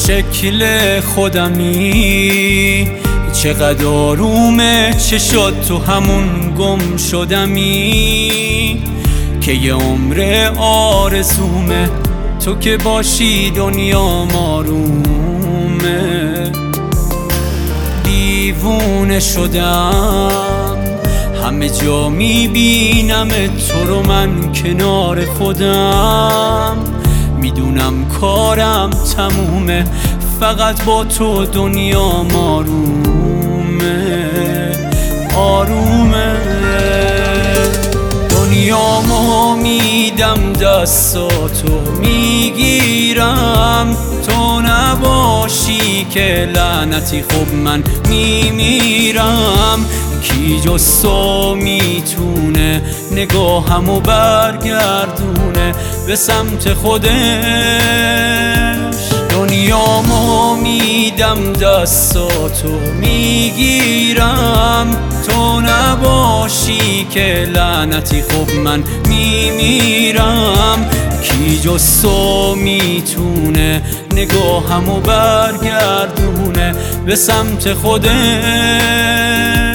شکل خودمی، چقدر آرومه چشات تو همون گم شدمی، که یه عمر آرزومه تو که باشی دنیا آرومه. دیوونه شدم همه جا میبینم تو رو من کنار خودم، میدونم کارم تمومه فقط با تو دنیا آرومه. دنیامو میدم دستاتو میگیرم، تو نباشی که لعنتی خب من میمیرم. کی جز تو میتونه نگاهمو برگردونه به سمت خودش؟ دنیامو میدم دستاتو میگیرم، تو نباشی که لعنتی خب من میمیرم. کی جز تو میتونه نگاهمو برگردونه به سمت خودش؟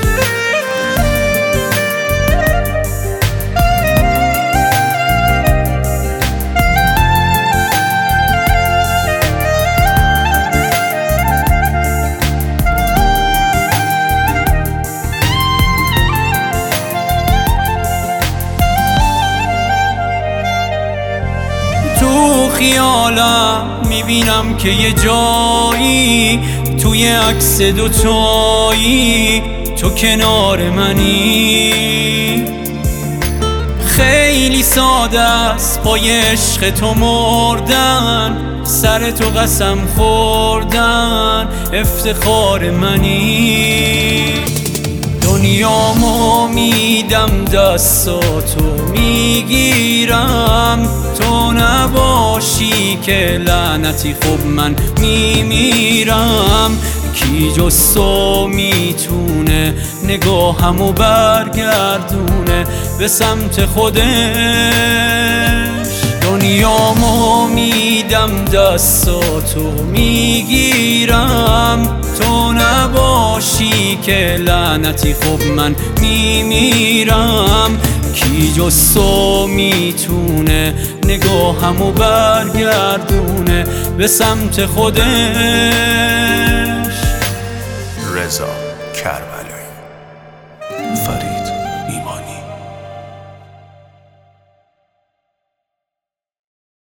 تو خیالم میبینم که یه جایی توی عکس دوتایی تو کنار منی. خیلی ساده است پای عشق تو مردن، سر تو قسم خوردن افتخار منی. دنیامو میدم دستاتو میگیرم، تو نباشی که لعنتی خب من میمیرم. کی جز تو میتونه نگاهمو برگردونه به سمت خودش؟ دنیامو میدم دستاتو میگیرم، تو نباشی که لعنتی خب من میمیرم. کی جز تو میتونه نگاهمو برگردونه به سمت خودش؟ رضا کربلایی.